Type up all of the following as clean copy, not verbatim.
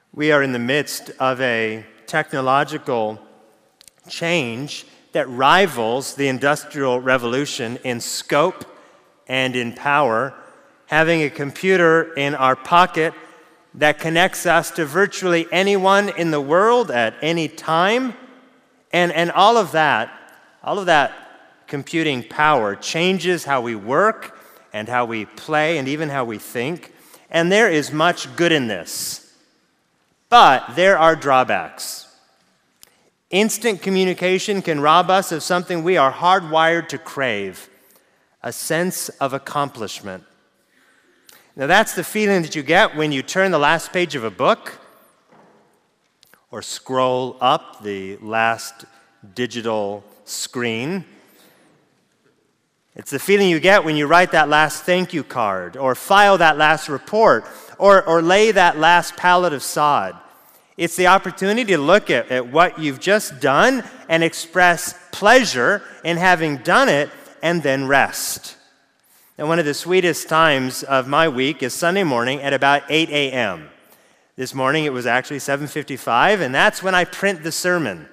We are in the midst of a technological change that rivals the Industrial Revolution in scope and in power, having a computer in our pocket that connects us to virtually anyone in the world at any time, and all of that computing power changes how we work and how we play and even how we think, and there is much good in this. But there are drawbacks. Instant communication can rob us of something we are hardwired to crave, a sense of accomplishment. Now, that's the feeling that you get when you turn the last page of a book or scroll up the last digital screen. It's the feeling you get when you write that last thank you card or file that last report or lay that last pallet of sod. It's the opportunity to look at what you've just done and express pleasure in having done it and then rest. And one of the sweetest times of my week is Sunday morning at about 8 a.m. This morning it was actually 7:55, and that's when I print the sermon.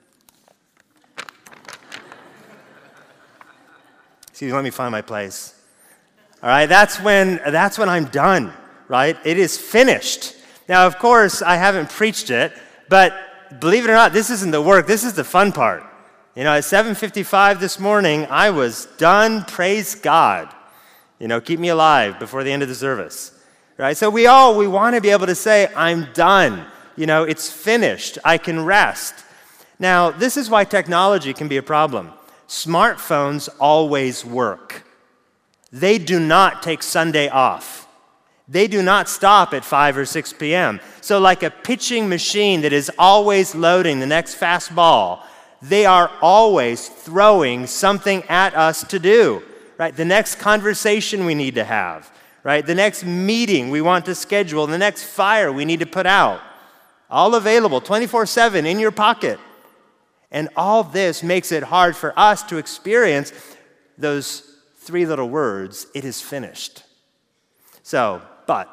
Excuse me, let me find my place. All right, that's when I'm done, right? It is finished. Now, of course, I haven't preached it, but believe it or not, this isn't the work. This is the fun part. At 7:55 this morning, I was done. Praise God. Keep me alive before the end of the service, right? So we want to be able to say, I'm done. It's finished. I can rest. Now, this is why technology can be a problem. Smartphones always work. They do not take Sunday off. They do not stop at 5 or 6 p.m. So like a pitching machine that is always loading the next fastball, they are always throwing something at us to do, right? The next conversation we need to have, right? The next meeting we want to schedule, the next fire we need to put out. All available 24/7 in your pocket. And all this makes it hard for us to experience those three little words, it is finished. So, but,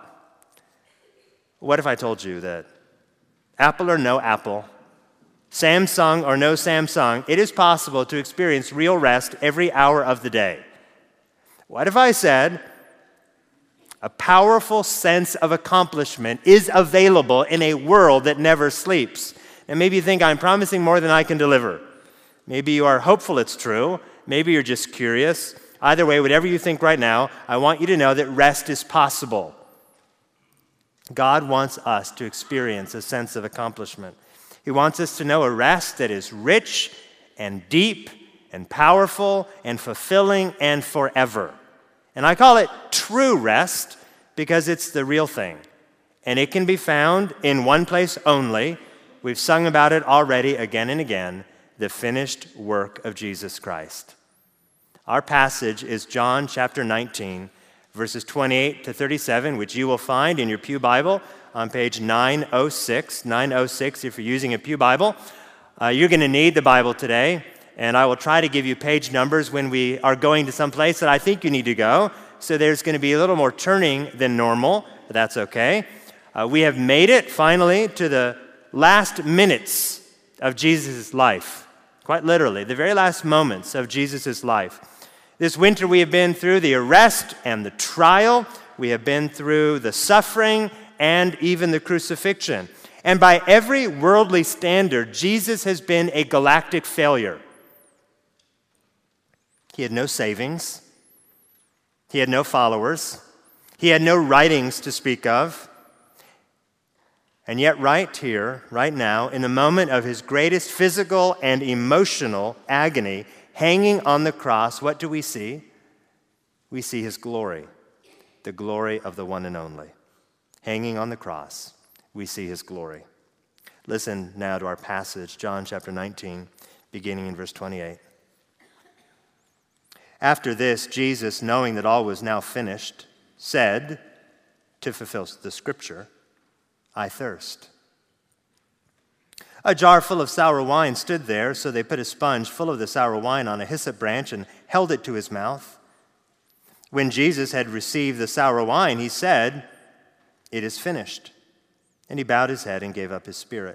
what if I told you that Apple or no Apple, Samsung or no Samsung, it is possible to experience real rest every hour of the day? What if I said a powerful sense of accomplishment is available in a world that never sleeps? And maybe you think I'm promising more than I can deliver. Maybe you are hopeful it's true. Maybe you're just curious. Either way, whatever you think right now, I want you to know that rest is possible. God wants us to experience a sense of accomplishment. He wants us to know a rest that is rich and deep and powerful and fulfilling and forever. And I call it true rest because it's the real thing. And it can be found in one place only. We've sung about it already again and again, the finished work of Jesus Christ. Our passage is John chapter 19, verses 28 to 37, which you will find in your Pew Bible on page 906. 906 if you're using a Pew Bible. You're going to need the Bible today, and I will try to give you page numbers when we are going to some place that I think you need to go. So there's going to be a little more turning than normal, but that's okay. We have made it finally to the last minutes of Jesus' life, quite literally, the very last moments of Jesus' life. This winter we have been through the arrest and the trial. We have been through the suffering and even the crucifixion. And by every worldly standard, Jesus has been a galactic failure. He had no savings. He had no followers. He had no writings to speak of. And yet right here, right now, in the moment of his greatest physical and emotional agony, hanging on the cross, what do we see? We see his glory, the glory of the one and only. Hanging on the cross, we see his glory. Listen now to our passage, John chapter 19, beginning in verse 28. After this, Jesus, knowing that all was now finished, said, to fulfill the scripture, I thirst. A jar full of sour wine stood there, so they put a sponge full of the sour wine on a hyssop branch and held it to his mouth. When Jesus had received the sour wine, he said, It is finished. And he bowed his head and gave up his spirit.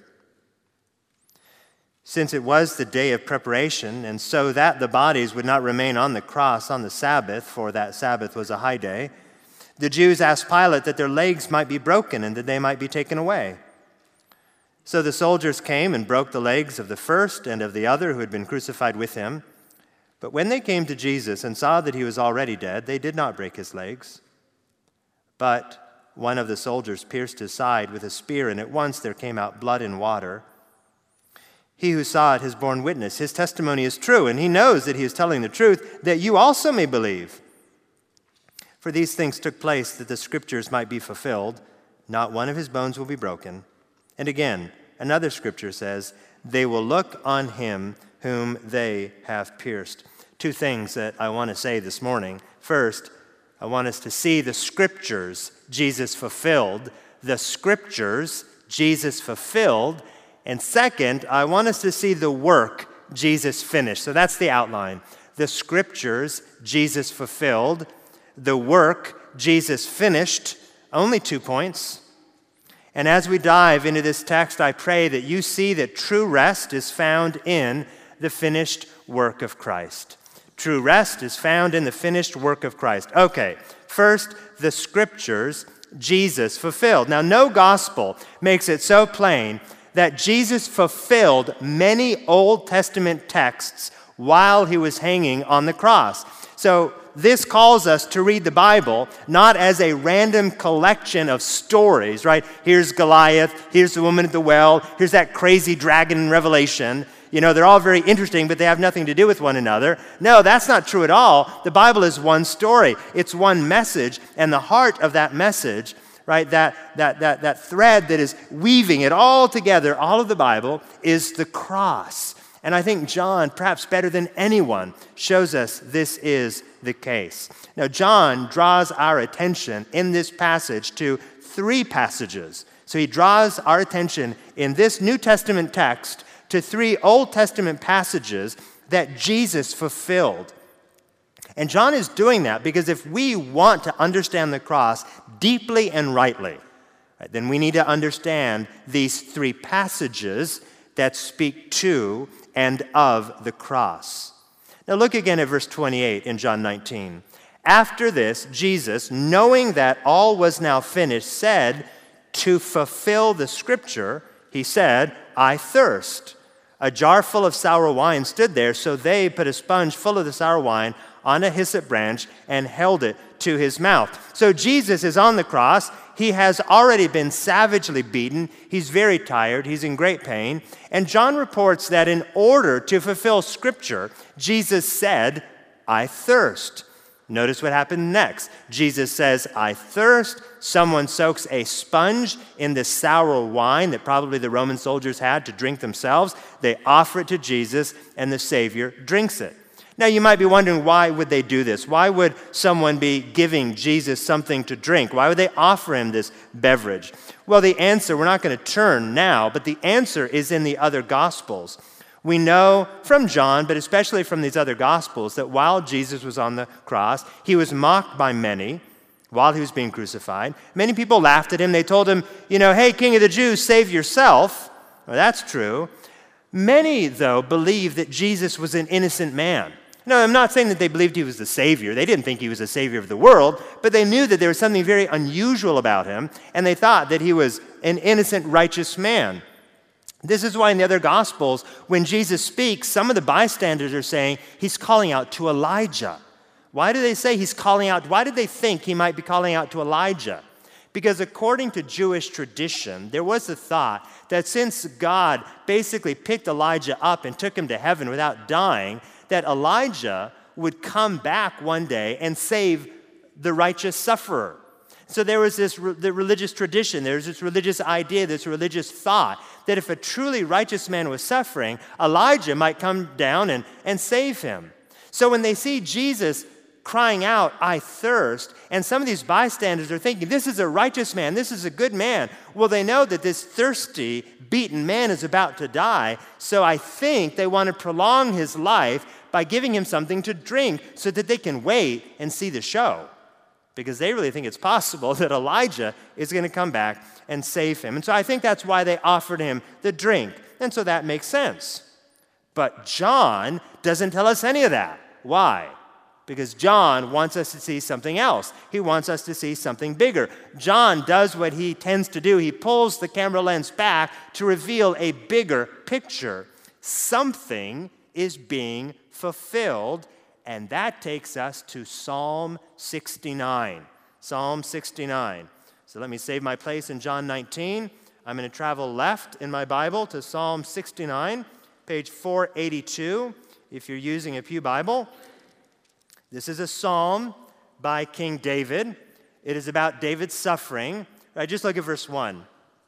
Since it was the day of preparation, and so that the bodies would not remain on the cross on the Sabbath, for that Sabbath was a high day, the Jews asked Pilate that their legs might be broken and that they might be taken away. So the soldiers came and broke the legs of the first and of the other who had been crucified with him. But when they came to Jesus and saw that he was already dead, they did not break his legs. But one of the soldiers pierced his side with a spear, and at once there came out blood and water. He who saw it has borne witness. His testimony is true, and he knows that he is telling the truth, that you also may believe. For these things took place that the scriptures might be fulfilled. Not one of his bones will be broken. And again, another scripture says, they will look on him whom they have pierced. Two things that I want to say this morning. First, I want us to see the scriptures Jesus fulfilled. The scriptures Jesus fulfilled. And second, I want us to see the work Jesus finished. So that's the outline. The scriptures Jesus fulfilled. The work Jesus finished. Only 2 points. And as we dive into this text, I pray that you see that true rest is found in the finished work of Christ. True rest is found in the finished work of Christ. Okay, first, the scriptures Jesus fulfilled. Now, no gospel makes it so plain that Jesus fulfilled many Old Testament texts while he was hanging on the cross. So this calls us to read the Bible not as a random collection of stories, right? Here's Goliath, here's the woman at the well, here's that crazy dragon in Revelation. You know, they're all very interesting, but they have nothing to do with one another. No, that's not true at all. The Bible is one story. It's one message, and the heart of that message, right, that thread that is weaving it all together, all of the Bible, is the cross. And I think John, perhaps better than anyone, shows us this is the case. Now, John draws our attention in this passage to 3 passages. So he draws our attention in this New Testament text to 3 Old Testament passages that Jesus fulfilled. And John is doing that because if we want to understand the cross deeply and rightly, right, then we need to understand these 3 passages that speak to and of the cross. Now look again at verse 28 in John 19. After this, Jesus, knowing that all was now finished, said, to fulfill the scripture, he said, I thirst. A jar full of sour wine stood there, so they put a sponge full of the sour wine on a hyssop branch and held it to his mouth. So Jesus is on the cross. He has already been savagely beaten. He's very tired. He's in great pain. And John reports that in order to fulfill Scripture, Jesus said, I thirst. Notice what happened next. Jesus says, I thirst. Someone soaks a sponge in the sour wine that probably the Roman soldiers had to drink themselves. They offer it to Jesus, and the Savior drinks it. Now, you might be wondering, why would they do this? Why would someone be giving Jesus something to drink? Why would they offer him this beverage? Well, the answer, we're not going to turn now, but the answer is in the other Gospels. We know from John, but especially from these other Gospels, that while Jesus was on the cross, he was mocked by many while he was being crucified. Many people laughed at him. They told him, hey, King of the Jews, save yourself. Well, that's true. Many, though, believed that Jesus was an innocent man. No, I'm not saying that they believed he was the Savior. They didn't think he was the Savior of the world, but they knew that there was something very unusual about him, and they thought that he was an innocent, righteous man. This is why in the other Gospels, when Jesus speaks, some of the bystanders are saying he's calling out to Elijah. Why do they say he's calling out? Why did they think he might be calling out to Elijah? Because according to Jewish tradition, there was a thought that since God basically picked Elijah up and took him to heaven without dying, that Elijah would come back one day and save the righteous sufferer. So there was the religious tradition, there was this religious idea, this religious thought, that if a truly righteous man was suffering, Elijah might come down and save him. So when they see Jesus crying out, I thirst, and some of these bystanders are thinking, this is a righteous man, this is a good man. Well, they know that this thirsty, beaten man is about to die, so I think they want to prolong his life by giving him something to drink so that they can wait and see the show. because they really think it's possible that Elijah is going to come back and save him. And so I think that's why they offered him the drink. And so that makes sense. But John doesn't tell us any of that. Why? Because John wants us to see something else. He wants us to see something bigger. John does what he tends to do. He pulls the camera lens back to reveal a bigger picture. Something is being fulfilled, and that takes us to Psalm 69. Psalm 69. So let me save my place in John 19. I'm going to travel left in my Bible to Psalm 69, page 482, if you're using a Pew Bible. This is a psalm by King David. It is about David's suffering. Just look at verse 1.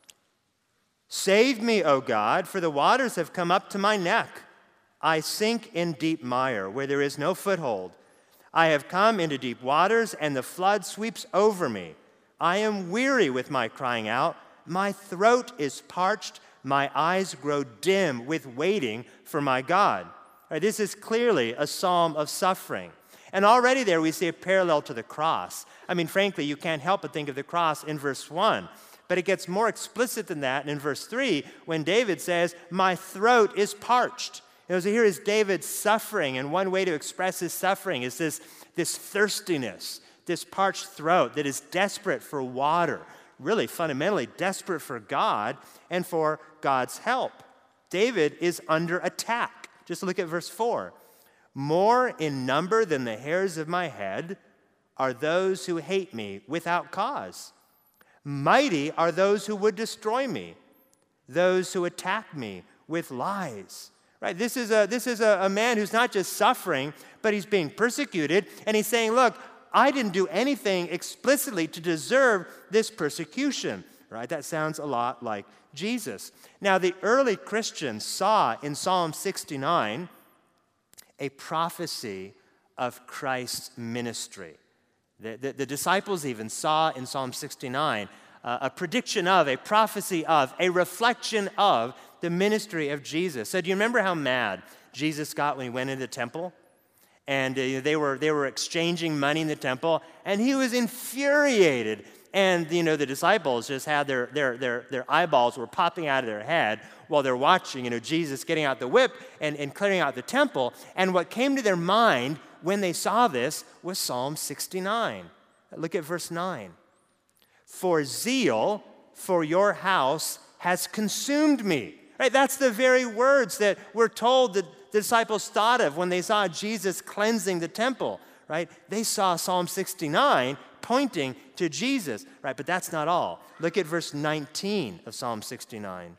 Save me, O God, for the waters have come up to my neck. I sink in deep mire where there is no foothold. I have come into deep waters, and the flood sweeps over me. I am weary with my crying out. My throat is parched. My eyes grow dim with waiting for my God. This is clearly a psalm of suffering. And already there we see a parallel to the cross. I mean, frankly, you can't help but think of the cross in verse 1. But it gets more explicit than that in verse 3 when David says, my throat is parched. So here is David suffering, and one way to express his suffering is this thirstiness, this parched throat that is desperate for water, really fundamentally desperate for God and for God's help. David is under attack. Just look at verse 4. More in number than the hairs of my head are those who hate me without cause. Mighty are those who would destroy me, those who attack me with lies. This is a man who's not just suffering, but he's being persecuted, and he's saying, look, I didn't do anything explicitly to deserve this persecution. That sounds a lot like Jesus. Now, the early Christians saw in Psalm 69 a prophecy of Christ's ministry. The disciples even saw in Psalm 69 a prediction of, a prophecy of, a reflection of the ministry of Jesus. So do you remember how mad Jesus got when he went into the temple? And they were exchanging money in the temple, and he was infuriated. And the disciples just had their eyeballs were popping out of their head while they're watching Jesus getting out the whip and clearing out the temple. And what came to their mind when they saw this was Psalm 69. Look at verse 9. For zeal for your house has consumed me. That's the very words that we're told that the disciples thought of when they saw Jesus cleansing the temple. They saw Psalm 69 pointing to Jesus. But that's not all. Look at verse 19 of Psalm 69.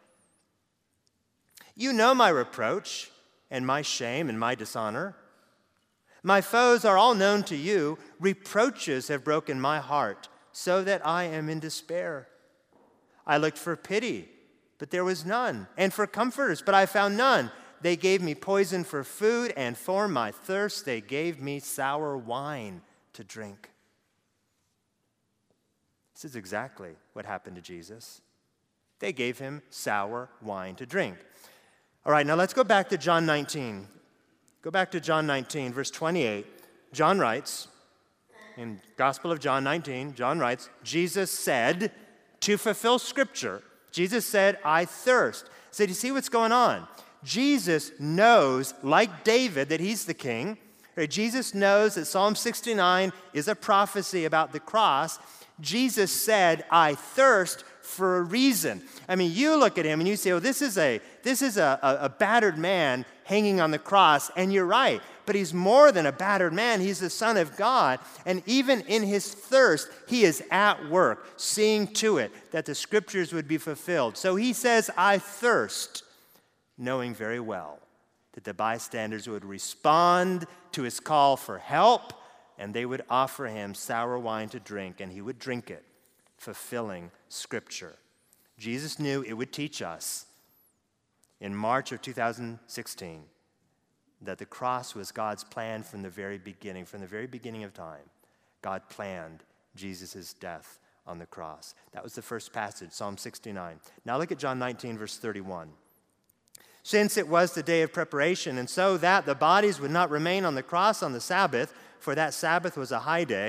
You know my reproach and my shame and my dishonor. My foes are all known to you. Reproaches have broken my heart, so that I am in despair. I looked for pity, but there was none, and for comforters, but I found none. They gave me poison for food, and for my thirst they gave me sour wine to drink. This is exactly what happened to Jesus. They gave him sour wine to drink. All right, now let's go back to John 19. Go back to John 19, verse 28. John writes, in Gospel of John 19, John writes, Jesus said, to fulfill Scripture, Jesus said, I thirst. So do you see what's going on? Jesus knows, like David, that he's the king. Jesus knows that Psalm 69 is a prophecy about the cross. Jesus said, I thirst for a reason. I mean, you look at him and you say, oh, this is a battered man hanging on the cross, and you're right. But he's more than a battered man. He's the Son of God. And even in his thirst, he is at work, seeing to it that the Scriptures would be fulfilled. So he says, I thirst, knowing very well that the bystanders would respond to his call for help, and they would offer him sour wine to drink, and he would drink it, fulfilling Scripture. Jesus knew it would teach us in March of 2016 that the cross was God's plan from the very beginning of time. God planned Jesus' death on the cross. That was the first passage, Psalm 69. Now look at John 19, verse 31. Since it was the day of preparation, and so that the bodies would not remain on the cross on the Sabbath, for that Sabbath was a high day,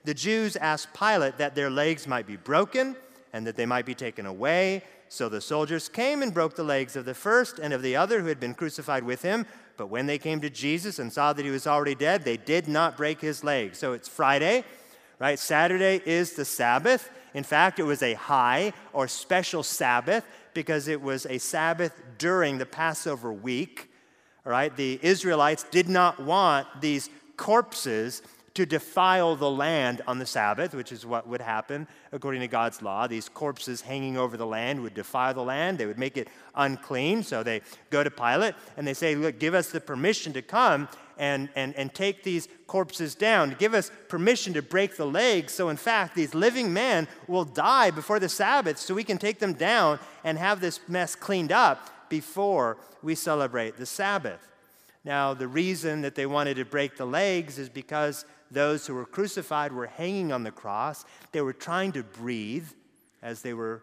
The Jews asked Pilate that their legs might be broken and that they might be taken away. So the soldiers came and broke the legs of the first and of the other who had been crucified with him. But when they came to Jesus and saw that he was already dead, they did not break his legs. So it's Friday, right? Saturday is the Sabbath. In fact, it was a high or special Sabbath because it was a Sabbath during the Passover week. All right? The Israelites did not want these corpses to defile the land on the Sabbath, which is what would happen according to God's law. These corpses hanging over the land would defile the land. They would make it unclean. So they go to Pilate and they say, look, give us the permission to come and take these corpses down. Give us permission to break the legs. So in fact, these living men will die before the Sabbath so we can take them down and have this mess cleaned up before we celebrate the Sabbath. Now, the reason that they wanted to break the legs is because those who were crucified were hanging on the cross. They were trying to breathe as they were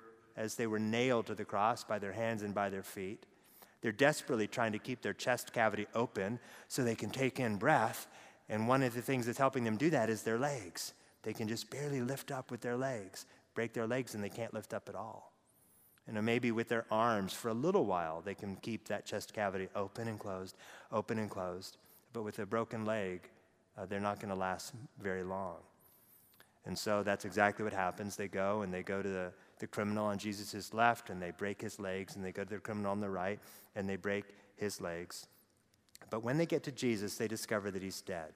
nailed to the cross by their hands and by their feet. They're desperately trying to keep their chest cavity open so they can take in breath. And one of the things that's helping them do that is their legs. They can just barely lift up with their legs, break their legs, and they can't lift up at all. And maybe with their arms for a little while, they can keep that chest cavity open and closed, open and closed. But with a broken leg, they're not going to last very long. And so that's exactly what happens. They go to the criminal on Jesus' left, and they break his legs, and they go to the criminal on the right, and they break his legs. But when they get to Jesus, they discover that he's dead.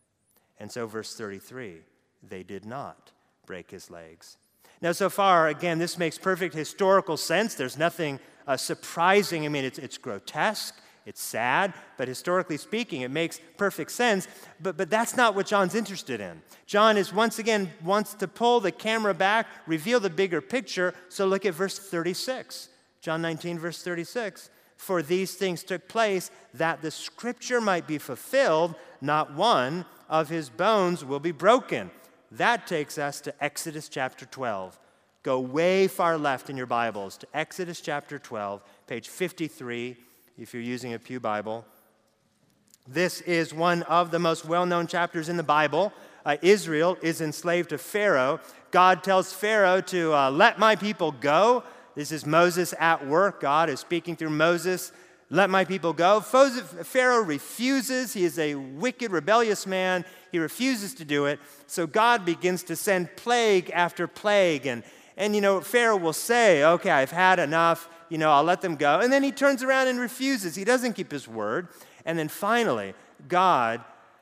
And so verse 33, they did not break his legs. Now, so far, again, this makes perfect historical sense. There's nothing surprising. I mean, it's grotesque. It's sad, but historically speaking, it makes perfect sense. But that's not what John's interested in. John is once again wants to pull the camera back, reveal the bigger picture. So look at verse 36. John 19, verse 36. For these things took place that the scripture might be fulfilled, not one of his bones will be broken. That takes us to Exodus chapter 12. Go way far left in your Bibles to Exodus chapter 12, page 53. If you're using a Pew Bible. This is one of the most well-known chapters in the Bible. Israel is enslaved to Pharaoh. God tells Pharaoh to let my people go. This is Moses at work. God is speaking through Moses. Let my people go. Pharaoh refuses. He is a wicked, rebellious man. He refuses to do it. So God begins to send plague after plague. And Pharaoh will say, okay, I've had enough. I'll let them go. And then he turns around and refuses. He doesn't keep his word. And then finally, God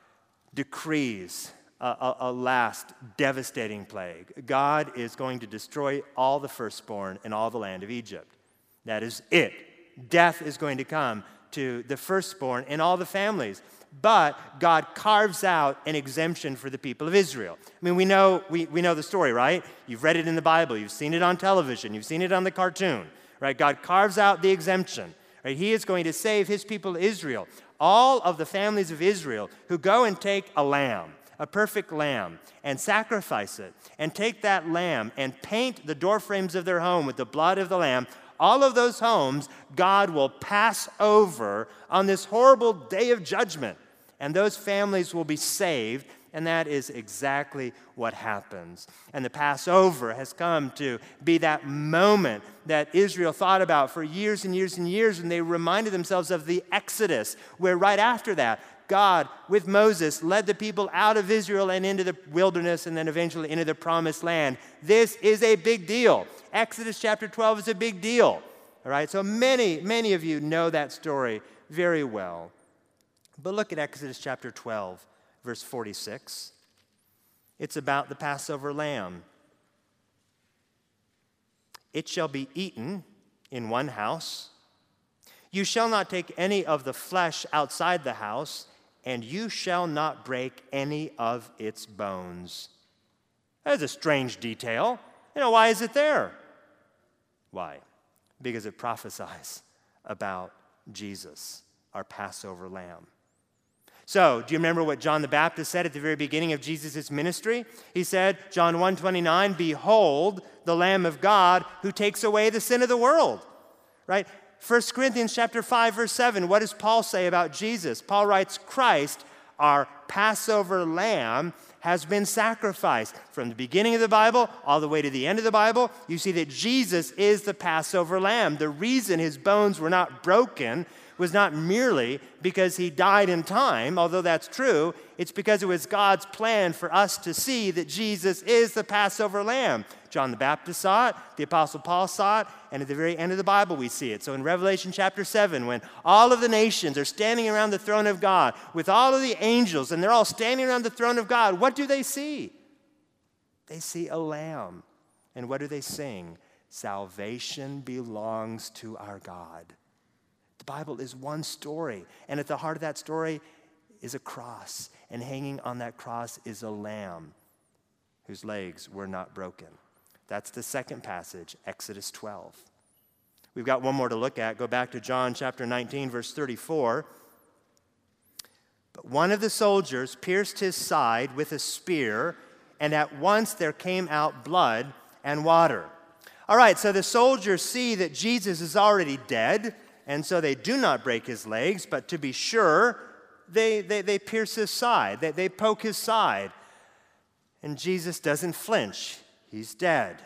decrees a last devastating plague. God is going to destroy all the firstborn in all the land of Egypt. That is it. Death is going to come to the firstborn in all the families. But God carves out an exemption for the people of Israel. I mean, we know the story, right? You've read it in the Bible. You've seen it on television. You've seen it on the cartoon. Right? God carves out the exemption. Right? He is going to save his people Israel. All of the families of Israel who go and take a lamb, a perfect lamb, and sacrifice it, and take that lamb and paint the doorframes of their home with the blood of the lamb, all of those homes, God will pass over on this horrible day of judgment. And those families will be saved. And that is exactly what happens. And the Passover has come to be that moment that Israel thought about for years and years and years, and they reminded themselves of the Exodus, where right after that, God, with Moses, led the people out of Israel and into the wilderness and then eventually into the promised land. This is a big deal. Exodus chapter 12 is a big deal. All right, so many of you know that story very well. But look at Exodus chapter 12. Verse 46, it's about the Passover lamb. It shall be eaten in one house. You shall not take any of the flesh outside the house, and you shall not break any of its bones. That is a strange detail. Why is it there? Why? Because it prophesies about Jesus, our Passover lamb. So, do you remember what John the Baptist said at the very beginning of Jesus' ministry? He said, John 1:29, behold, the Lamb of God who takes away the sin of the world. Right? 1 Corinthians chapter 5, verse 7, what does Paul say about Jesus? Paul writes, Christ, our Passover lamb, has been sacrificed. From the beginning of the Bible all the way to the end of the Bible, you see that Jesus is the Passover lamb. The reason his bones were not broken was not merely because he died in time, although that's true. It's because it was God's plan for us to see that Jesus is the Passover lamb. John the Baptist saw it, the Apostle Paul saw it, and at the very end of the Bible we see it. So in Revelation chapter 7, when all of the nations are standing around the throne of God with all of the angels, and they're all standing around the throne of God, what do they see? They see a lamb. And what do they sing? Salvation belongs to our God. The Bible is one story, and at the heart of that story is a cross, and hanging on that cross is a lamb whose legs were not broken. That's the second passage, Exodus 12. We've got one more to look at. Go back to John chapter 19, verse 34. But one of the soldiers pierced his side with a spear, and at once there came out blood and water. All right, so the soldiers see that Jesus is already dead, and so they do not break his legs, but to be sure, they pierce his side. They poke his side. And Jesus doesn't flinch. He's dead.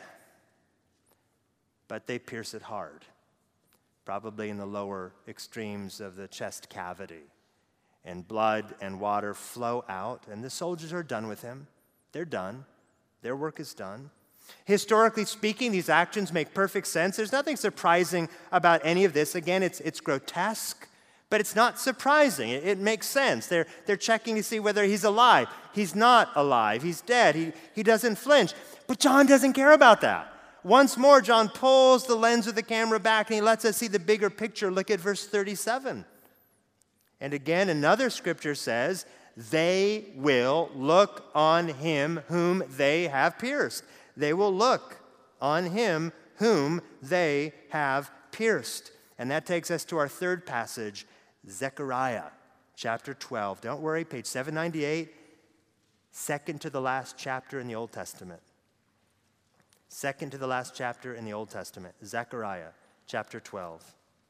But they pierce it hard, probably in the lower extremes of the chest cavity. And blood and water flow out, and the soldiers are done with him. They're done. Their work is done. Historically speaking, these actions make perfect sense. There's nothing surprising about any of this. Again, it's grotesque, but it's not surprising. It makes sense. They're checking to see whether he's alive. He's not alive. He's dead. He doesn't flinch. But John doesn't care about that. Once more, John pulls the lens of the camera back and he lets us see the bigger picture. Look at verse 37. And again, another scripture says, they will look on him whom they have pierced. They will look on him whom they have pierced. And that takes us to our third passage, Zechariah chapter 12. Don't worry, page 798, second to the last chapter in the Old Testament. Second to the last chapter in the Old Testament, Zechariah chapter 12.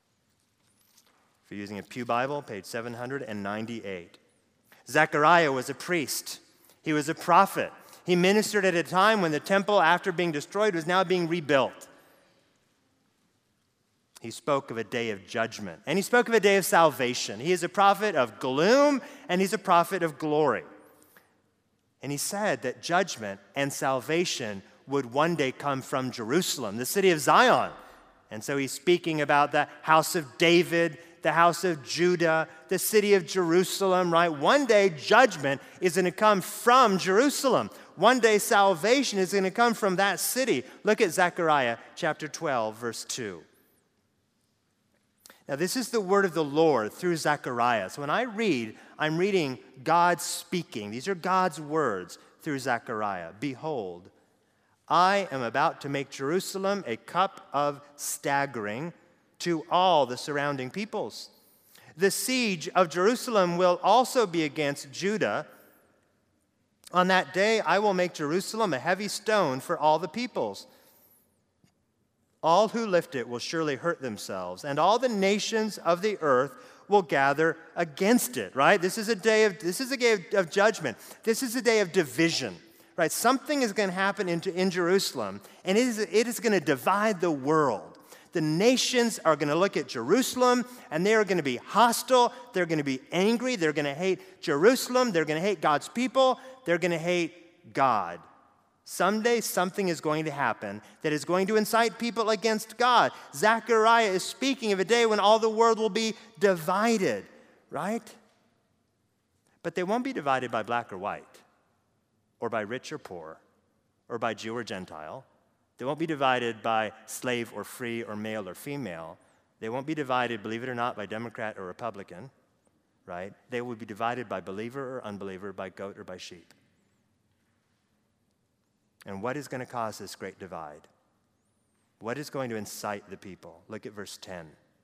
If you're using a Pew Bible, page 798. Zechariah was a priest. He was a prophet. He ministered at a time when the temple, after being destroyed, was now being rebuilt. He spoke of a day of judgment, and he spoke of a day of salvation. He is a prophet of gloom, and he's a prophet of glory. And he said that judgment and salvation would one day come from Jerusalem, the city of Zion. And so he's speaking about the house of David, the house of Judah, the city of Jerusalem, right? One day judgment is going to come from Jerusalem. One day salvation is going to come from that city. Look at Zechariah chapter 12, verse 2. Now, this is the word of the Lord through Zechariah. So when I read, I'm reading God speaking. These are God's words through Zechariah. Behold, I am about to make Jerusalem a cup of staggering to all the surrounding peoples. The siege of Jerusalem will also be against Judah. On that day, I will make Jerusalem a heavy stone for all the peoples. All who lift it will surely hurt themselves, and all the nations of the earth will gather against it, right? This is a day of judgment. This is a day of division, right? Something is going to happen in Jerusalem, and it is going to divide the world. The nations are going to look at Jerusalem, and they are going to be hostile. They're going to be angry. They're going to hate Jerusalem. They're going to hate God's people. They're going to hate God. Someday something is going to happen that is going to incite people against God. Zechariah is speaking of a day when all the world will be divided, right? But they won't be divided by black or white, or by rich or poor, or by Jew or Gentile. They won't be divided by slave or free or male or female. They won't be divided, believe it or not, by Democrat or Republican, right? They will be divided by believer or unbeliever, by goat or by sheep. And what is going to cause this great divide? What is going to incite the people? Look at verse 10.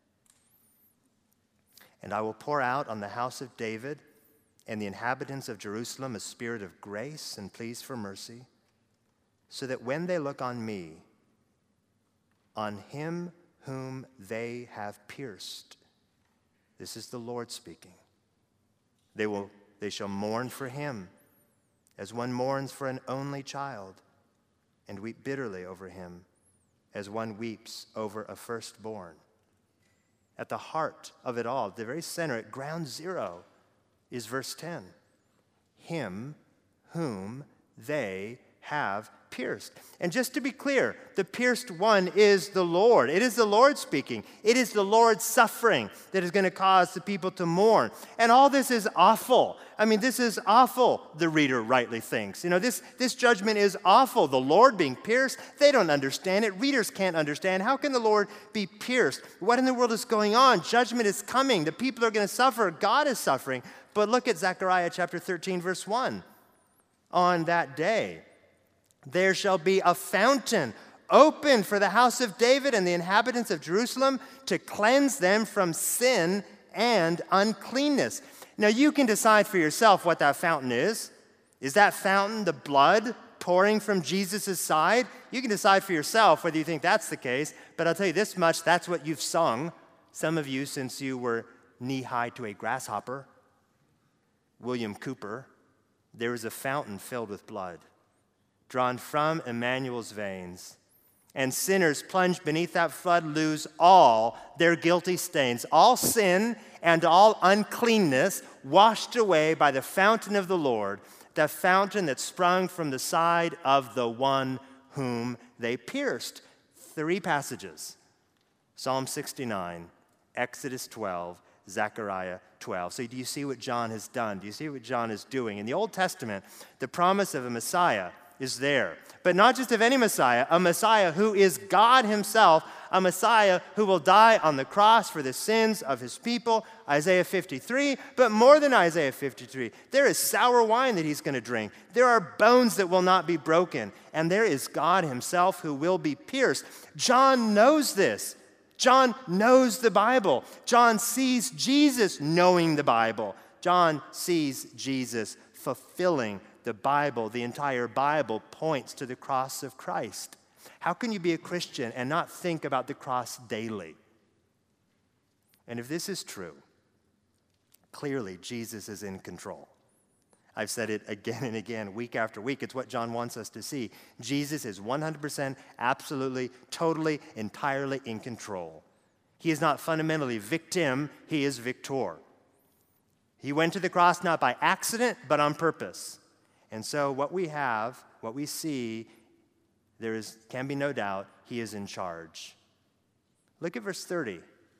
And I will pour out on the house of David and the inhabitants of Jerusalem a spirit of grace and pleas for mercy, so that when they look on me, on him whom they have pierced, this is the Lord speaking, they shall mourn for him, as one mourns for an only child, and weep bitterly over him, as one weeps over a firstborn. At the heart of it all, at the very center, at ground zero, is verse 10. Him whom they have pierced. And just to be clear, the pierced one is the Lord. It is the Lord speaking. It is the Lord's suffering that is going to cause the people to mourn. And all this is awful. I mean, this is awful, the reader rightly thinks. This judgment is awful. The Lord being pierced, they don't understand it. Readers can't understand. How can the Lord be pierced? What in the world is going on? Judgment is coming. The people are going to suffer. God is suffering. But look at Zechariah chapter 13, verse 1. On that day, there shall be a fountain open for the house of David and the inhabitants of Jerusalem to cleanse them from sin and uncleanness. Now you can decide for yourself what that fountain is. Is that fountain the blood pouring from Jesus' side? You can decide for yourself whether you think that's the case, but I'll tell you this much, that's what you've sung, some of you since you were knee-high to a grasshopper. William Cooper, there is a fountain filled with blood, drawn from Emmanuel's veins. And sinners plunged beneath that flood lose all their guilty stains, all sin and all uncleanness washed away by the fountain of the Lord, the fountain that sprung from the side of the one whom they pierced. 3 passages: Psalm 69, Exodus 12, Zechariah 12. So do you see what John has done? Do you see what John is doing? In the Old Testament, the promise of a Messiah is there. But not just of any Messiah, a Messiah who is God himself, a Messiah who will die on the cross for the sins of his people, Isaiah 53, but more than Isaiah 53. There is sour wine that he's going to drink. There are bones that will not be broken. And there is God himself who will be pierced. John knows this. John knows the Bible. John sees Jesus knowing the Bible. John sees Jesus fulfilling the Bible. The entire Bible points to the cross of Christ. How can you be a Christian and not think about the cross daily? And if this is true, clearly Jesus is in control. I've said it again and again, week after week. It's what John wants us to see. Jesus is 100%, absolutely, totally, entirely in control. He is not fundamentally victim, he is victor. He went to the cross not by accident, but on purpose. And so what we have, what we see, can be no doubt, he is in charge. Look at verse 30.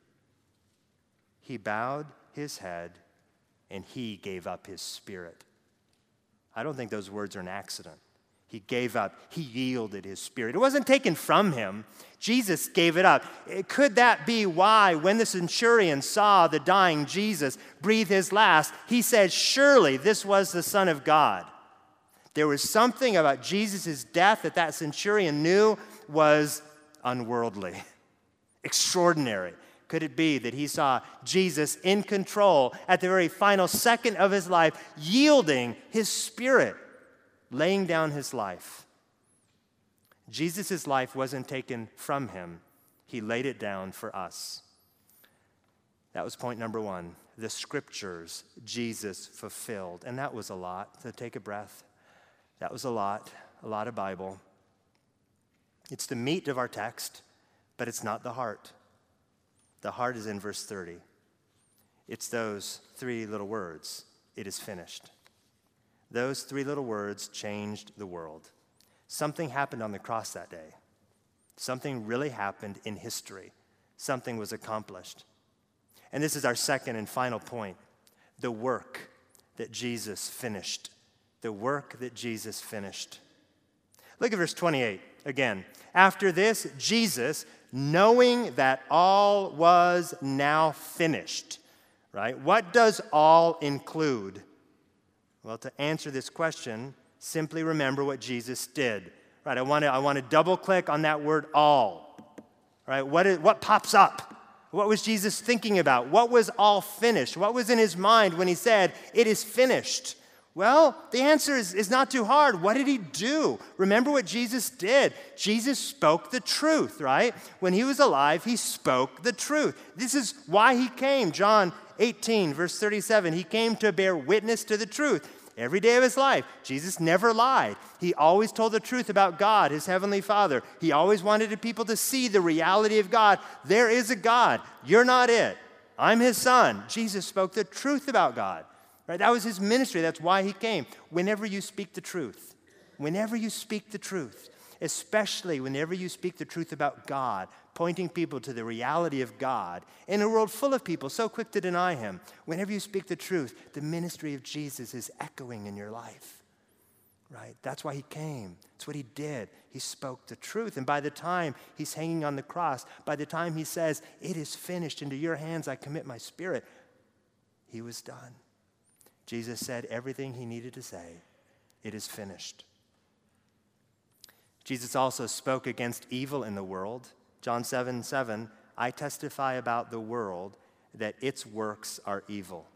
He bowed his head and he gave up his spirit. I don't think those words are an accident. He gave up. He yielded his spirit. It wasn't taken from him. Jesus gave it up. Could that be why when the centurion saw the dying Jesus breathe his last, he said, surely this was the Son of God? There was something about Jesus' death that centurion knew was unworldly, extraordinary. Could it be that he saw Jesus in control at the very final second of his life, yielding his spirit, laying down his life? Jesus' life wasn't taken from him. He laid it down for us. That was point number 1. The scriptures Jesus fulfilled. And that was a lot. So take a breath. That was a lot of Bible. It's the meat of our text, but it's not the heart. The heart is in verse 30. It's those 3 little words, it is finished. Those 3 little words changed the world. Something happened on the cross that day. Something really happened in history. Something was accomplished. And this is our second and final point, the work that Jesus finished. The work that Jesus finished. Look at verse 28 again. After this, Jesus, knowing that all was now finished, right? What does all include? Well, to answer this question, simply remember what Jesus did, right? I want to double click on that word all, right? What pops up? What was Jesus thinking about? What was all finished? What was in his mind when he said, it is finished? Well, the answer is not too hard. What did he do? Remember what Jesus did. Jesus spoke the truth, right? When he was alive, he spoke the truth. This is why he came. John 18, verse 37, he came to bear witness to the truth. Every day of his life, Jesus never lied. He always told the truth about God, his heavenly Father. He always wanted people to see the reality of God. There is a God. You're not it. I'm his son. Jesus spoke the truth about God. Right? That was his ministry. That's why he came. Whenever you speak the truth, especially whenever you speak the truth about God, pointing people to the reality of God in a world full of people so quick to deny him, whenever you speak the truth, the ministry of Jesus is echoing in your life. Right? That's why he came. That's what he did. He spoke the truth. And by the time he's hanging on the cross, by the time he says, "It is finished, into your hands I commit my spirit," he was done. Jesus said everything he needed to say. It is finished. Jesus also spoke against evil in the world. John 7:7, "I testify about the world that its works are evil."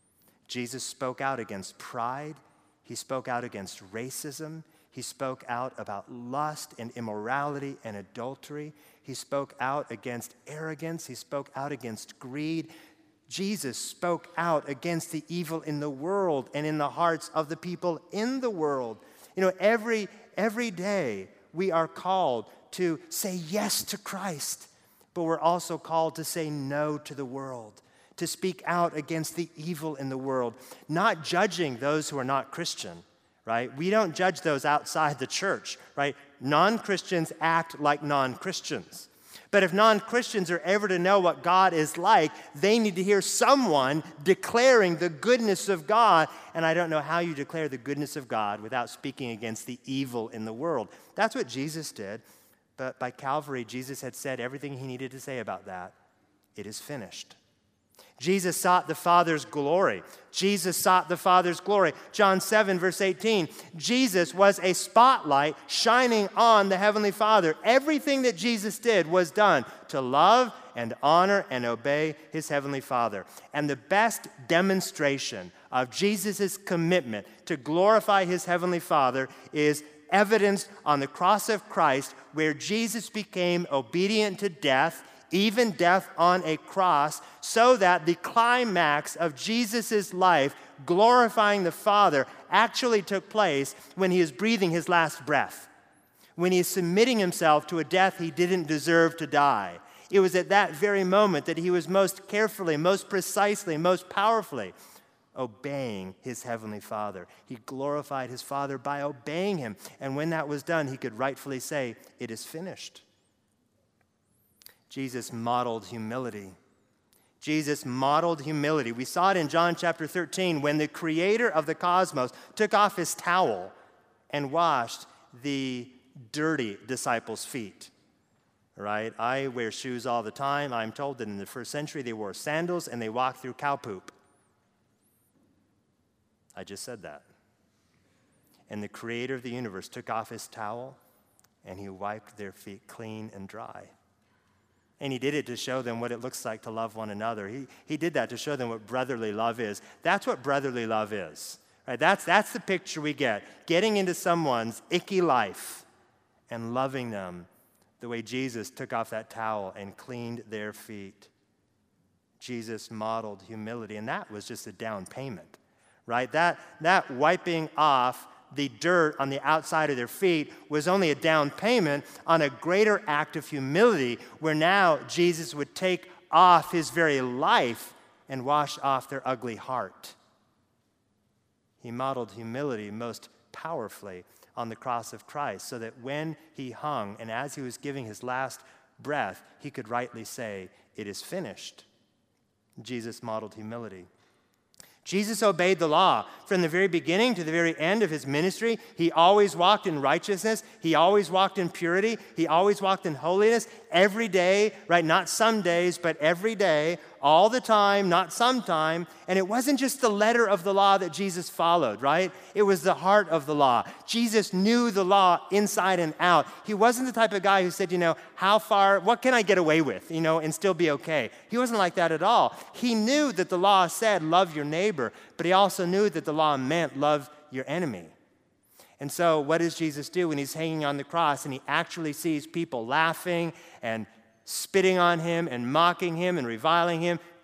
Jesus spoke out against pride. He spoke out against racism. He spoke out about lust and immorality and adultery. He spoke out against arrogance. He spoke out against greed. Jesus spoke out against the evil in the world and in the hearts of the people in the world. You know, every day we are called to say yes to Christ, but we're also called to say no to the world, to speak out against the evil in the world, not judging those who are not Christian, right? We don't judge those outside the church, right? Non-Christians act like non-Christians. But if non-Christians are ever to know what God is like, they need to hear someone declaring the goodness of God. And I don't know how you declare the goodness of God without speaking against the evil in the world. That's what Jesus did. But by Calvary, Jesus had said everything he needed to say about that. It is finished. Jesus sought the Father's glory. Jesus sought the Father's glory. John 7, verse 18, Jesus was a spotlight shining on the Heavenly Father. Everything that Jesus did was done to love and honor and obey his Heavenly Father. And the best demonstration of Jesus' commitment to glorify his Heavenly Father is evidenced on the cross of Christ, where Jesus became obedient to death, even death on a cross, so that the climax of Jesus' life, glorifying the Father, actually took place when he is breathing his last breath, when he is submitting himself to a death he didn't deserve to die. It was at that very moment that he was most carefully, most precisely, most powerfully obeying his Heavenly Father. He glorified his Father by obeying him. And when that was done, he could rightfully say, "It is finished." Jesus modeled humility. Jesus modeled humility. We saw it in John chapter 13 when the creator of the cosmos took off his towel and washed the dirty disciples' feet. Right? I wear shoes all the time. I'm told that in the first century they wore sandals and they walked through cow poop. I just said that. And the creator of the universe took off his towel and he wiped their feet clean and dry. And he did it to show them what it looks like to love one another. He did that to show them what brotherly love is. That's what brotherly love is. Right? That's the picture we get. Getting into someone's icky life and loving them the way Jesus took off that towel and cleaned their feet. Jesus modeled humility, and that was just a down payment. Right? That wiping off the dirt on the outside of their feet was only a down payment on a greater act of humility, where now Jesus would take off his very life and wash off their ugly heart. He modeled humility most powerfully on the cross of Christ, so that when he hung and as he was giving his last breath, he could rightly say, "It is finished." Jesus modeled humility. Jesus obeyed the law. From the very beginning to the very end of his ministry, he always walked in righteousness. He always walked in purity. He always walked in holiness every day, right? Not some days, but every day, all the time, not sometime. And it wasn't just the letter of the law that Jesus followed, right? It was the heart of the law. Jesus knew the law inside and out. He wasn't the type of guy who said, how far, what can I get away with, and still be okay? He wasn't like that at all. He knew that the law said, love your neighbor, but he also knew that the law meant love your enemy. And so what does Jesus do when he's hanging on the cross and he actually sees people laughing and spitting on him and mocking him and reviling him,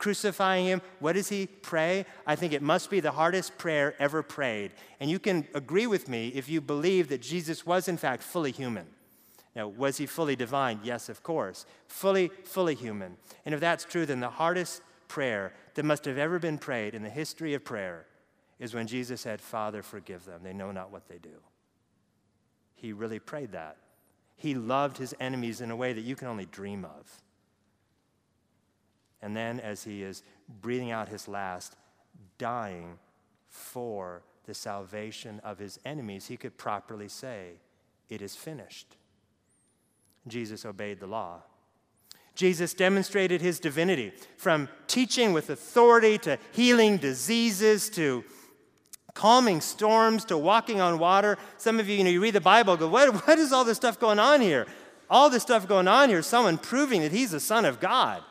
crucifying him, what does he pray? I think it must be the hardest prayer ever prayed. And you can agree with me if you believe that Jesus was in fact fully human. Now, was he fully divine? Yes, of course. Fully human. And if that's true, then the hardest prayer that must have ever been prayed in the history of prayer is when Jesus said, Father, forgive them. They know not what they do. He really prayed that. He loved his enemies in a way that you can only dream of. And then as he is breathing out his last, dying for the salvation of his enemies, he could properly say, it is finished. Jesus obeyed the law. Jesus demonstrated his divinity, from teaching with authority to healing diseases to calming storms to walking on water. Some of you, you read the Bible, go, what is all this stuff going on here? All this stuff going on here is someone proving that he's the Son of God.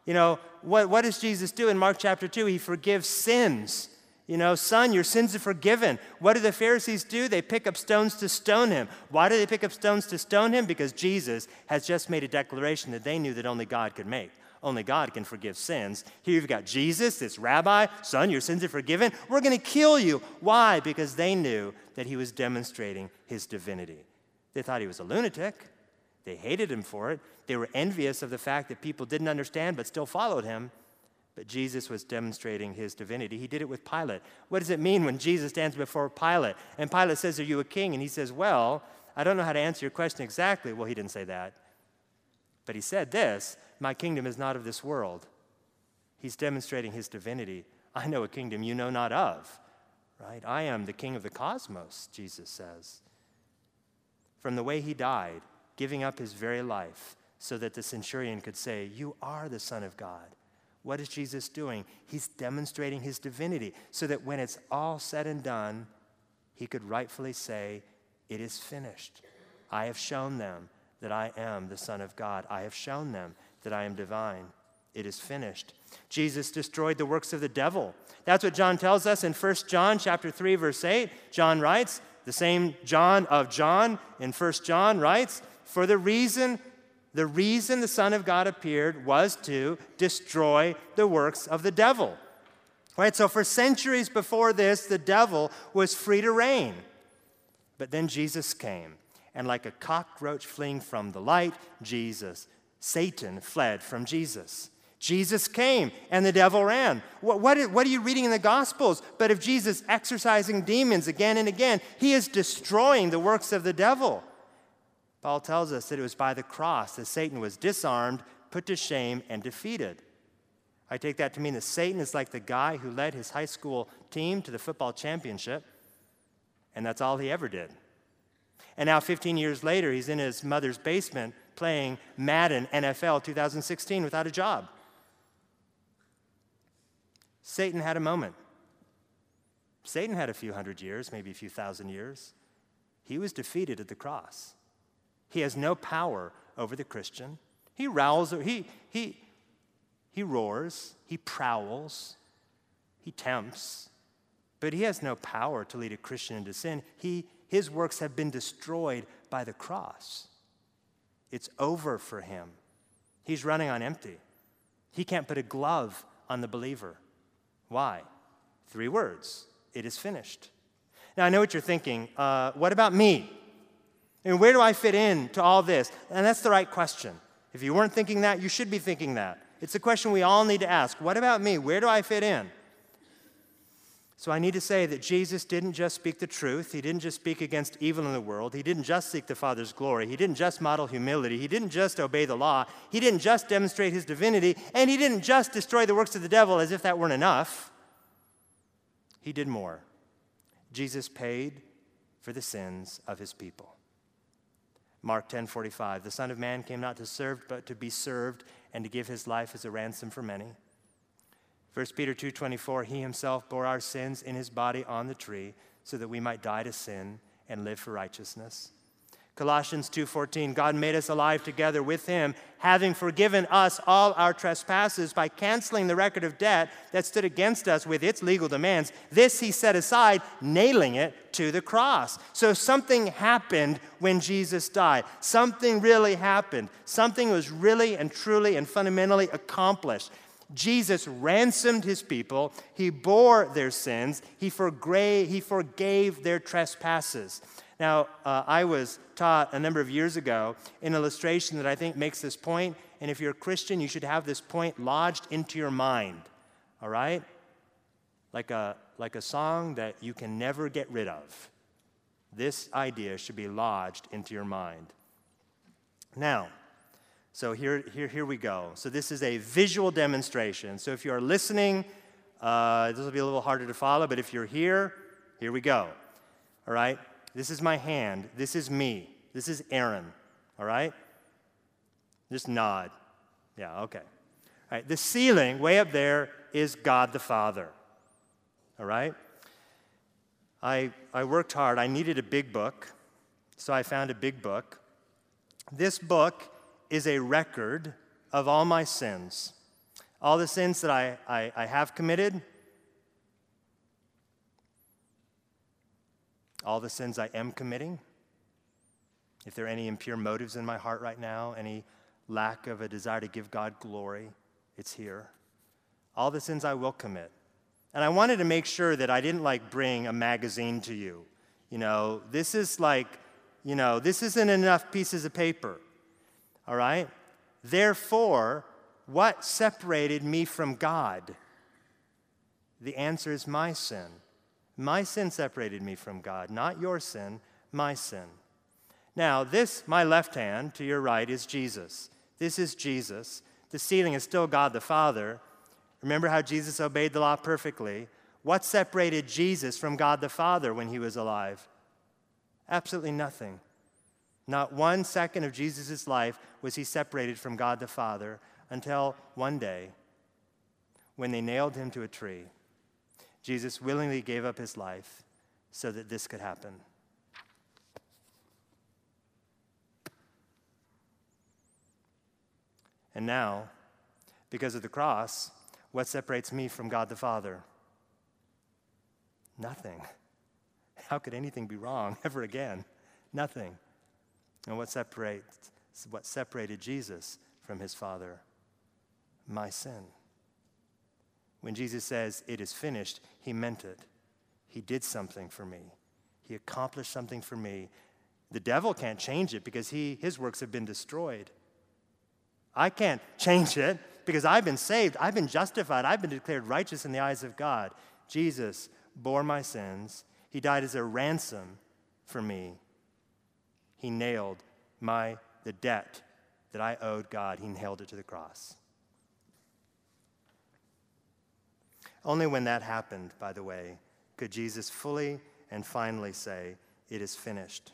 What does Jesus do in Mark chapter 2? He forgives sins. Son, your sins are forgiven. What do the Pharisees do? They pick up stones to stone him. Why do they pick up stones to stone him? Because Jesus has just made a declaration that they knew that only God could make. Only God can forgive sins. Here you've got Jesus, this rabbi. Son, your sins are forgiven. We're going to kill you. Why? Because they knew that he was demonstrating his divinity. They thought he was a lunatic. They hated him for it. They were envious of the fact that people didn't understand but still followed him. But Jesus was demonstrating his divinity. He did it with Pilate. What does it mean when Jesus stands before Pilate? And Pilate says, are you a king? And he says, well, I don't know how to answer your question exactly. Well, he didn't say that. But he said this, my kingdom is not of this world. He's demonstrating his divinity. I know a kingdom you know not of, right? I am the king of the cosmos, Jesus says. From the way he died, giving up his very life so that the centurion could say, you are the Son of God. What is Jesus doing? He's demonstrating his divinity so that when it's all said and done, he could rightfully say, it is finished. I have shown them that I am the Son of God. I have shown them that I am divine. It is finished. Jesus destroyed the works of the devil. That's what John tells us in 1 John chapter 3, verse 8. John writes, the same John of John in 1 John writes, for the reason the Son of God appeared was to destroy the works of the devil. Right? So for centuries before this, the devil was free to reign. But then Jesus came, and like a cockroach fleeing from the light, Satan fled from Jesus. Jesus came, and the devil ran. What are you reading in the Gospels? But of Jesus exorcising demons again and again, he is destroying the works of the devil. Paul tells us that it was by the cross that Satan was disarmed, put to shame, and defeated. I take that to mean that Satan is like the guy who led his high school team to the football championship, and that's all he ever did. And now 15 years later, he's in his mother's basement playing Madden NFL 2016 without a job. Satan had a moment. Satan had a few hundred years, maybe a few thousand years. He was defeated at the cross. He has no power over the Christian. He roars, he roars, he prowls, he tempts, but he has no power to lead a Christian into sin. His works have been destroyed by the cross. It's over for him. He's running on empty. He can't put a glove on the believer. Why? 3 words. It is finished. Now, I know what you're thinking. What about me? And where do I fit in to all this? And that's the right question. If you weren't thinking that, you should be thinking that. It's a question we all need to ask. What about me? Where do I fit in? So I need to say that Jesus didn't just speak the truth. He didn't just speak against evil in the world. He didn't just seek the Father's glory. He didn't just model humility. He didn't just obey the law. He didn't just demonstrate his divinity. And he didn't just destroy the works of the devil as if that weren't enough. He did more. Jesus paid for the sins of his people. Mark 10:45, the Son of Man came not to serve, but to be served and to give his life as a ransom for many. 1 Peter 2:24, he himself bore our sins in his body on the tree so that we might die to sin and live for righteousness. Colossians 2:14, God made us alive together with him, having forgiven us all our trespasses by canceling the record of debt that stood against us with its legal demands. This he set aside, nailing it to the cross. So something happened when Jesus died. Something really happened. Something was really and truly and fundamentally accomplished. Jesus ransomed his people. He bore their sins. He forgave their trespasses. Now, I was taught a number of years ago an illustration that I think makes this point, and if you're a Christian, you should have this point lodged into your mind, all right? Like a song that you can never get rid of. This idea should be lodged into your mind. Now, so here we go. So this is a visual demonstration. So if you are listening, this will be a little harder to follow, but if you're here we go. All right? This is my hand. This is me. This is Aaron. All right? Just nod. Yeah, okay. All right, the ceiling way up there is God the Father. All right? I worked hard. I needed a big book, so I found a big book. This book is a record of all my sins, all the sins that I have committed, all the sins I am committing. If there are any impure motives in my heart right now, any lack of a desire to give God glory, it's here. All the sins I will commit. And I wanted to make sure that I didn't bring a magazine to you. This is this isn't enough pieces of paper. All right? Therefore, what separated me from God? The answer is my sin. My sin separated me from God, not your sin, my sin. Now, my left hand to your right is Jesus. This is Jesus. The ceiling is still God the Father. Remember how Jesus obeyed the law perfectly. What separated Jesus from God the Father when he was alive? Absolutely nothing. Not 1 second of Jesus' life was he separated from God the Father until one day when they nailed him to a tree. Jesus willingly gave up his life so that this could happen. And now, because of the cross, what separates me from God the Father? Nothing. How could anything be wrong ever again? Nothing. And what separated Jesus from his Father? My sin. When Jesus says, "It is finished," he meant it. He did something for me. He accomplished something for me. The devil can't change it because his works have been destroyed. I can't change it because I've been saved. I've been justified. I've been declared righteous in the eyes of God. Jesus bore my sins. He died as a ransom for me. He nailed the debt that I owed God. He nailed it to the cross. Only when that happened, by the way, could Jesus fully and finally say, "It is finished."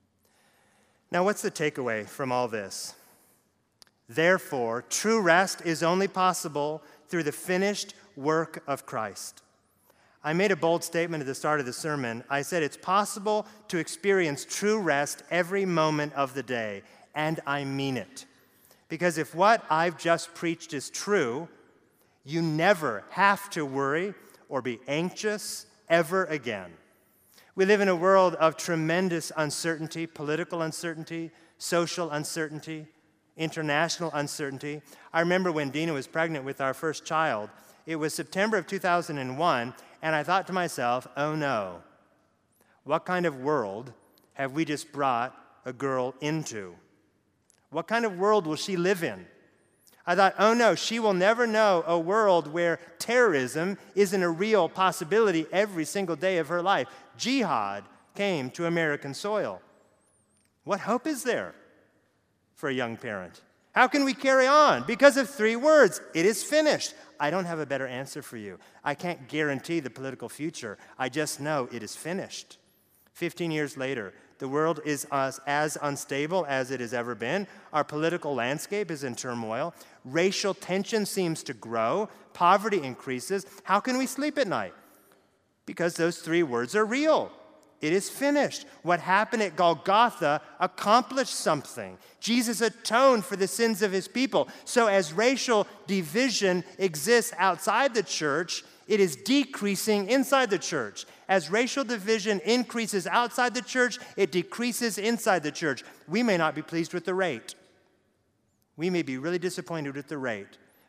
Now, what's the takeaway from all this? Therefore, true rest is only possible through the finished work of Christ. I made a bold statement at the start of the sermon. I said it's possible to experience true rest every moment of the day, and I mean it. Because if what I've just preached is true, you never have to worry or be anxious ever again. We live in a world of tremendous uncertainty, political uncertainty, social uncertainty, international uncertainty. I remember when Dina was pregnant with our first child. It was September of 2001, and I thought to myself, oh no, what kind of world have we just brought a girl into? What kind of world will she live in? I thought, oh no, she will never know a world where terrorism isn't a real possibility every single day of her life. Jihad came to American soil. What hope is there for a young parent? How can we carry on? Because of 3 words, it is finished. I don't have a better answer for you. I can't guarantee the political future. I just know it is finished. 15 years later, the world is as unstable as it has ever been. Our political landscape is in turmoil. Racial tension seems to grow. Poverty increases. How can we sleep at night? Because those 3 words are real. It is finished. What happened at Golgotha accomplished something. Jesus atoned for the sins of his people. So as racial division exists outside the church, it is decreasing inside the church. As racial division increases outside the church, it decreases inside the church. We may not be pleased with the rate. We may be really disappointed with the rate.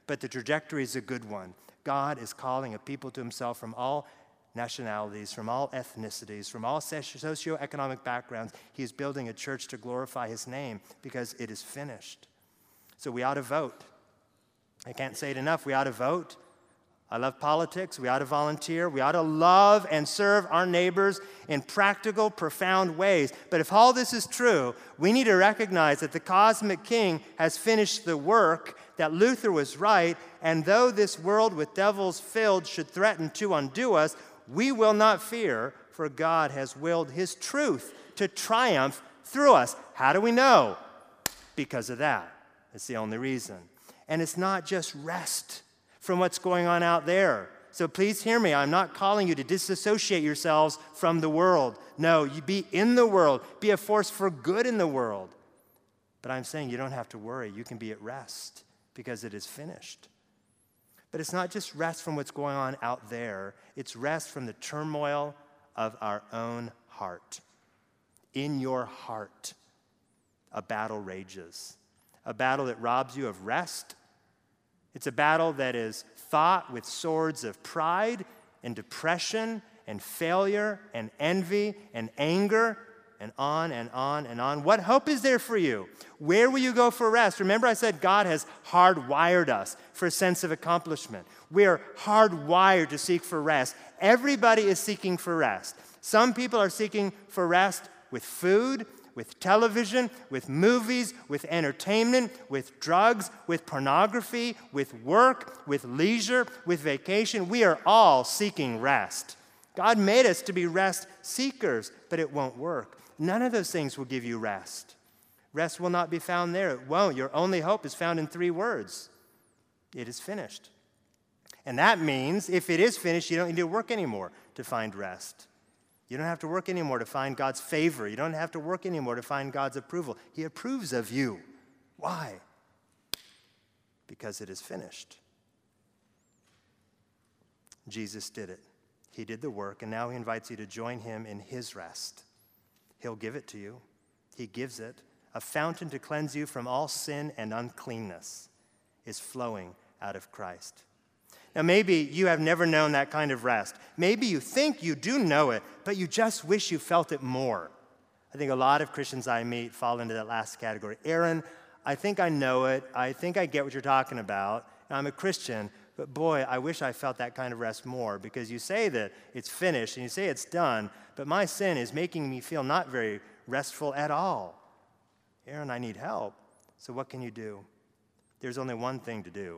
but the trajectory is a good one. God is calling a people to himself from all nationalities, from all ethnicities, from all socioeconomic backgrounds. He is building a church to glorify his name because it is finished. So we ought to vote. I can't say it enough. We ought to vote. I love politics. We ought to volunteer. We ought to love and serve our neighbors in practical, profound ways. But if all this is true, we need to recognize that the cosmic king has finished the work, that Luther was right, and though this world with devils filled should threaten to undo us, we will not fear, for God has willed his truth to triumph through us. How do we know? Because of that. It's the only reason. And it's not just rest from what's going on out there. So please hear me. I'm not calling you to disassociate yourselves from the world. No, you be in the world. Be a force for good in the world. But I'm saying you don't have to worry. You can be at rest because it is finished. But it's not just rest from what's going on out there. It's rest from the turmoil of our own heart. In your heart, a battle rages. A battle that robs you of rest. It's a battle that is fought with swords of pride and depression and failure and envy and anger and on and on and on. What hope is there for you? Where will you go for rest? Remember I said God has hardwired us for a sense of accomplishment. We are hardwired to seek for rest. Everybody is seeking for rest. Some people are seeking for rest with food, with television, with movies, with entertainment, with drugs, with pornography, with work, with leisure, with vacation. We are all seeking rest. God made us to be rest seekers, but it won't work. None of those things will give you rest. Rest will not be found there. It won't. Your only hope is found in 3 words. It is finished. And that means if it is finished, you don't need to work anymore to find rest. You don't have to work anymore to find God's favor. You don't have to work anymore to find God's approval. He approves of you. Why? Because it is finished. Jesus did it. He did the work, and now he invites you to join him in his rest. He'll give it to you. He gives it. A fountain to cleanse you from all sin and uncleanness is flowing out of Christ. Now, maybe you have never known that kind of rest. Maybe you think you do know it, but you just wish you felt it more. I think a lot of Christians I meet fall into that last category. Aaron, I think I know it. I think I get what you're talking about. I'm a Christian, but boy, I wish I felt that kind of rest more, because you say that it's finished and you say it's done, but my sin is making me feel not very restful at all. Aaron, I need help. So what can you do? There's only one thing to do.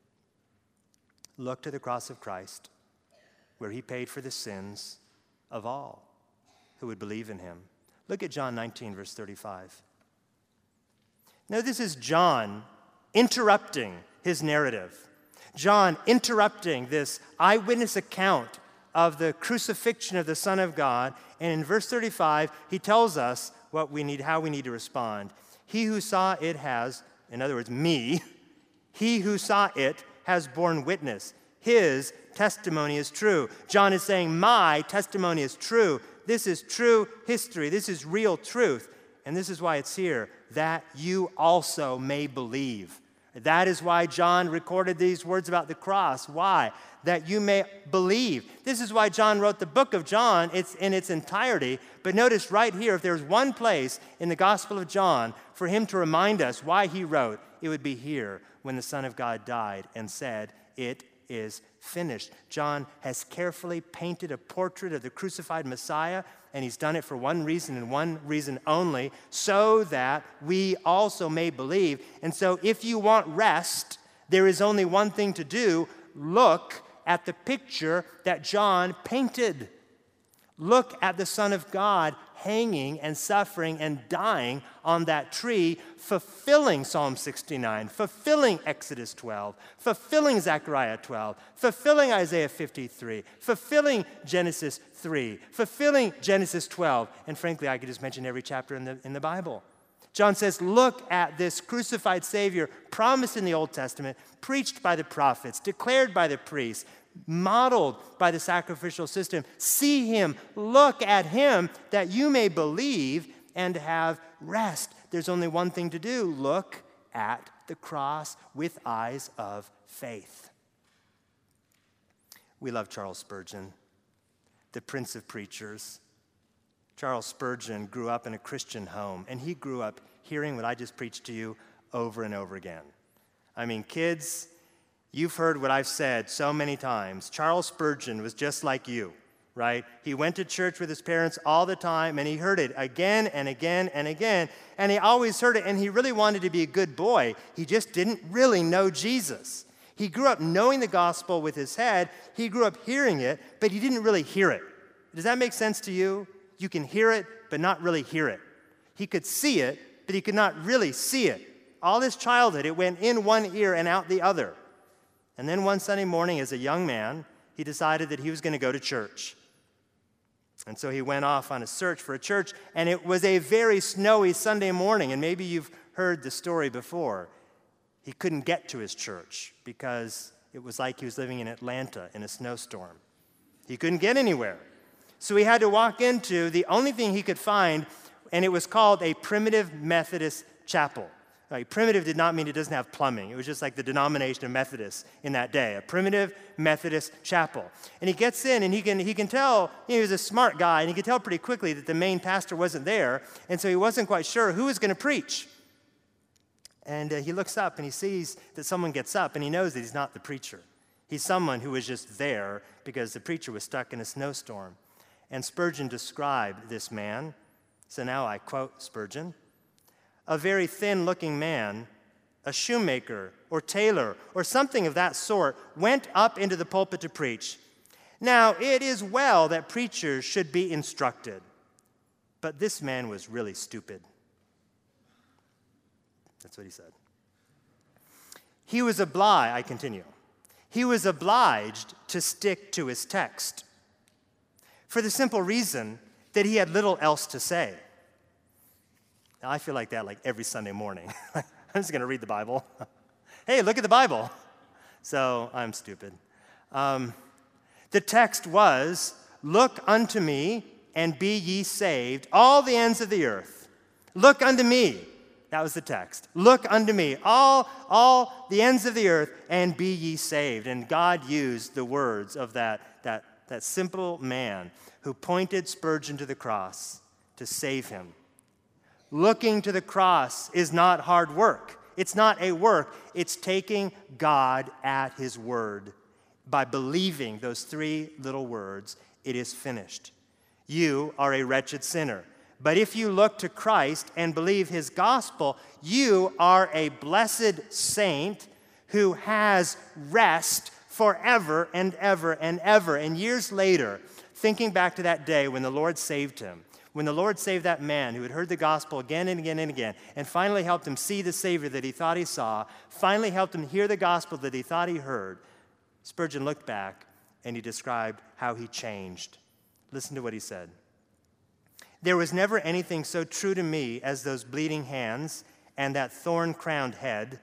Look to the cross of Christ, where he paid for the sins of all who would believe in him. Look at John 19, verse 35. Now, this is John interrupting his narrative. John interrupting this eyewitness account of the crucifixion of the Son of God. And in verse 35, he tells us what we need, how we need to respond. He who saw it has, in other words, me, he who saw it has borne witness. His testimony is true. John is saying, my testimony is true. This is true history. This is real truth. And this is why it's here, that you also may believe. That is why John recorded these words about the cross. Why? That you may believe. This is why John wrote the book of John. It's in its entirety. But notice right here, if there's one place in the Gospel of John for him to remind us why he wrote, it would be here when the Son of God died and said, it is finished. John has carefully painted a portrait of the crucified Messiah, and he's done it for one reason and one reason only, so that we also may believe. And so if you want rest, there is only one thing to do. Look at the picture that John painted. Look at the Son of God hanging and suffering and dying on that tree, fulfilling Psalm 69, fulfilling Exodus 12, fulfilling Zechariah 12, fulfilling Isaiah 53, fulfilling Genesis 3, fulfilling Genesis 12. And frankly, I could just mention every chapter in the Bible. John says, look at this crucified Savior promised in the Old Testament, preached by the prophets, declared by the priests, modeled by the sacrificial system. See him, look at him, that you may believe and have rest. There's only one thing to do. Look at the cross with eyes of faith. We love Charles Spurgeon, the Prince of Preachers. Charles Spurgeon grew up in a Christian home, and he grew up hearing what I just preached to you over and over again. I mean, kids, you've heard what I've said so many times. Charles Spurgeon was just like you, right? He went to church with his parents all the time, and he heard it again and again and again, and he always heard it, and he really wanted to be a good boy. He just didn't really know Jesus. He grew up knowing the gospel with his head. He grew up hearing it, but he didn't really hear it. Does that make sense to you? You can hear it, but not really hear it. He could see it, but he could not really see it. All his childhood, it went in one ear and out the other. And then one Sunday morning, as a young man, he decided that he was going to go to church. And so he went off on a search for a church, and it was a very snowy Sunday morning, and maybe you've heard the story before. He couldn't get to his church because it was like he was living in Atlanta in a snowstorm. He couldn't get anywhere. So he had to walk into the only thing he could find, and it was called a Primitive Methodist chapel. Primitive did not mean it doesn't have plumbing. It was just like the denomination of Methodists in that day, a Primitive Methodist chapel. And he gets in, and he can tell, he was a smart guy, and he could tell pretty quickly that the main pastor wasn't there, and so he wasn't quite sure who was going to preach. And he looks up, and he sees that someone gets up, and he knows that he's not the preacher. He's someone who was just there because the preacher was stuck in a snowstorm. And Spurgeon described this man. So now I quote Spurgeon. A very thin-looking man, a shoemaker or tailor or something of that sort, went up into the pulpit to preach. Now, it is well that preachers should be instructed, but this man was really stupid. That's what he said. He was obliged, I continue, he was obliged to stick to his text for the simple reason that he had little else to say. Now, I feel like that like every Sunday morning. I'm just going to read the Bible. Hey, look at the Bible. So I'm stupid. The text was, look unto me and be ye saved, all the ends of the earth. Look unto me. That was the text. Look unto me, all the ends of the earth, and be ye saved. And God used the words of that simple man who pointed Spurgeon to the cross to save him. Looking to the cross is not hard work. It's not a work. It's taking God at his word. By believing those three little words, it is finished. You are a wretched sinner. But if you look to Christ and believe his gospel, you are a blessed saint who has rest forever and ever and ever. And years later, thinking back to that day when the Lord saved him, when the Lord saved that man who had heard the gospel again and again and again, and finally helped him see the Savior that he thought he saw, finally helped him hear the gospel that he thought he heard, Spurgeon looked back and he described how he changed. Listen to what he said. There was never anything so true to me as those bleeding hands and that thorn-crowned head.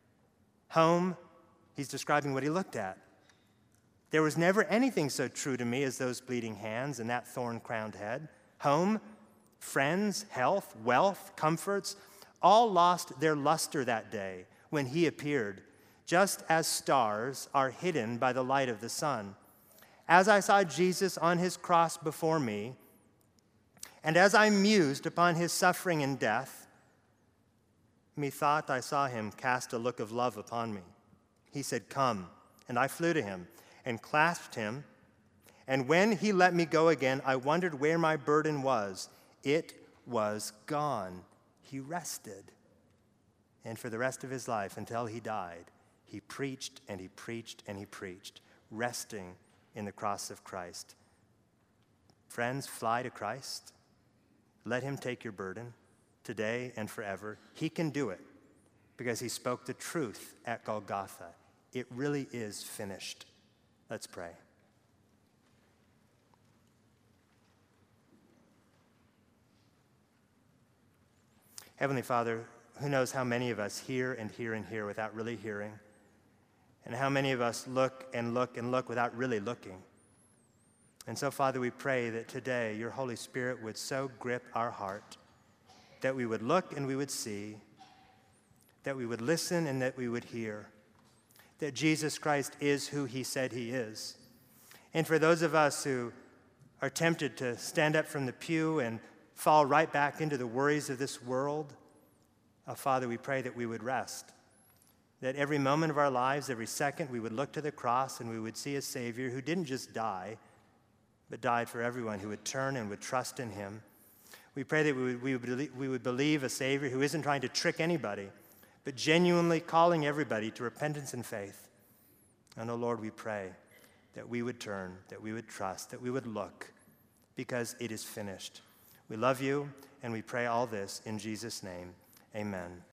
Home, he's describing what he looked at. There was never anything so true to me as those bleeding hands and that thorn-crowned head. Home, friends, health, wealth, comforts, all lost their luster that day when he appeared, just as stars are hidden by the light of the sun. As I saw Jesus on his cross before me, and as I mused upon his suffering and death, methought I saw him cast a look of love upon me. He said, "Come," and I flew to him and clasped him. And when he let me go again, I wondered where my burden was. It was gone. He rested. And for the rest of his life, until he died, he preached and he preached and he preached, resting in the cross of Christ. Friends, fly to Christ. Let him take your burden today and forever. He can do it because he spoke the truth at Golgotha. It really is finished. Let's pray. Heavenly Father, who knows how many of us hear and hear and hear without really hearing, and how many of us look and look and look without really looking. And so, Father, we pray that today your Holy Spirit would so grip our heart that we would look and we would see, that we would listen and that we would hear, that Jesus Christ is who he said he is. And for those of us who are tempted to stand up from the pew and fall right back into the worries of this world, Father, we pray that we would rest, that every moment of our lives, every second, we would look to the cross and we would see a Savior who didn't just die, but died for everyone who would turn and would trust in him. We pray that we would believe a Savior who isn't trying to trick anybody, but genuinely calling everybody to repentance and faith. And, oh Lord, we pray that we would turn, that we would trust, that we would look, because it is finished. We love you, and we pray all this in Jesus' name. Amen.